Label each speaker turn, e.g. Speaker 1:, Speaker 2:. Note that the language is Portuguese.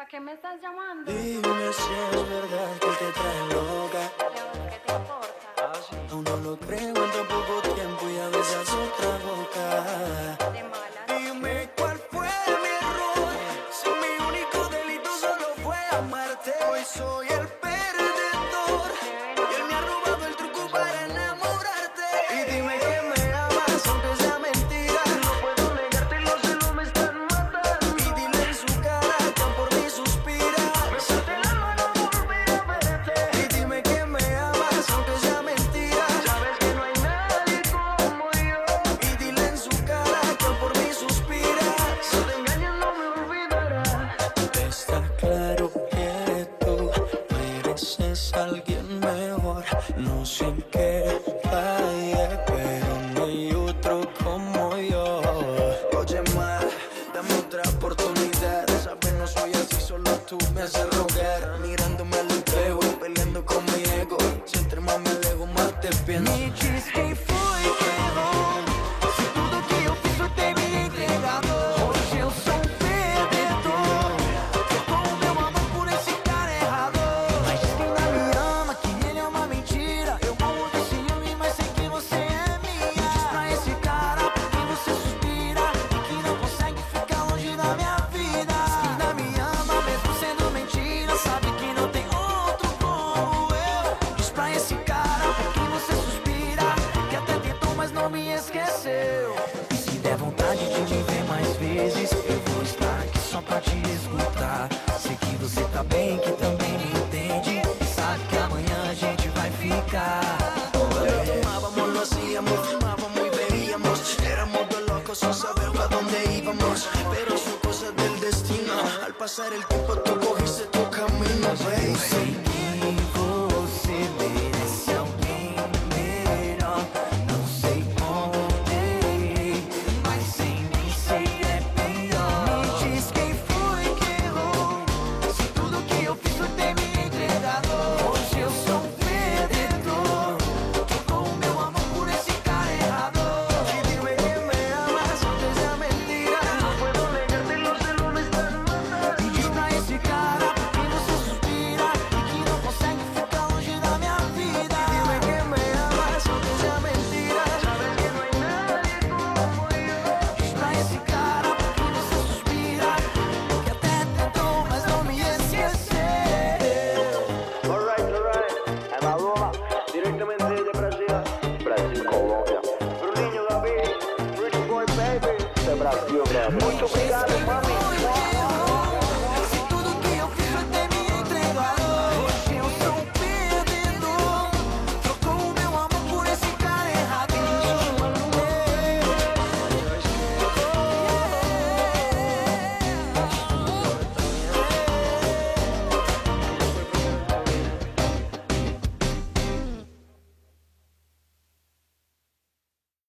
Speaker 1: ¿Para qué me estás llamando?
Speaker 2: Dime si es verdad que te trae loca.
Speaker 1: León, ¿qué te importa?
Speaker 2: Aún no lo creo en tan poco tiempo y a veces otra boca.
Speaker 1: De malas.
Speaker 2: Dime cuál fue mi error. Si mi único delito solo fue amarte. Hoy soy el perdedor. Y él me ha robado el truco para enamorarte. Y dime que me amas aunque sea mentira. No puedo negarte, los celos me están matando. Y dile en su cara que por mí suspira. Me suelta el alma no volver a verte. Y dime que me amas aunque sea mentira. Sabes que no hay nadie como yo. Y dile en su cara que por mí suspira. Si te engañas no me olvidarás. Está claro que tú mereces a alguien mejor. No sé en qué falle, pero no hay otro como yo. Oye, ma, dame otra oportunidad. Sabes, no soy así, solo tú me haces rogar. Mirándome al espejo y peleando con mi ego. Si entre más me alejo, más te pienso.
Speaker 3: Me diz quem foi que errou. Se tudo que eu fiz foi ter me entregado. Hoje eu sou um perdedor. Trocou o meu amor por esse cara errado. Mas diz que ainda me ama, que ele é uma mentira. Eu morro de ciúme, mas sei que você é minha. Me diz pra esse cara por quem você suspira e que não consegue ficar longe da minha vida. Diz que ainda me ama, mesmo sendo mentira. Sabe que não tem outro como eu. Diz pra esse cara por quem você suspira, que até tentou, mas não me esqueceu. E se der vontade de me ver mais vezes, eu vou estar aqui só pra te escutar. Sei que você tá bem, que também me entende. E sabe que amanhã a gente vai ficar.
Speaker 2: Cuando tomábamos lo hacíamos, fumábamos y bebíamos. Éramos dos locos sin saber a dónde íbamos. Pero son cosas del destino. Al pasar el tiempo tú cogiste tu camino,
Speaker 3: Eu
Speaker 2: baby.
Speaker 3: sei que você merece alguém melhor. Não sei onde, mas sem mim sei é pior. Me diz quem foi que errou. Se tudo que eu fiz foi ter me entregado. Hoje eu sou um perdedor. Trocou o meu amor por esse cara errado.
Speaker 2: Y dime que me amas aunque sea mentira. No puedo negarte, los celos me están matando.
Speaker 3: E diz pra esse cara por quem você suspira e que não consegue ficar longe da minha vida.
Speaker 2: Dime que me amas aunque sea mentira. Sabes que no hay nadie como yo.
Speaker 3: Diz pra esse cara por quem você suspira, que até tentou, mas não me esqueceu.
Speaker 4: Alright. É Maluma, diretamente de Brasil. Brasil, Colômbia. Bruninho Gabi, Rich Boy Baby. Isso é Brasil, velho. Muito obrigado, mami.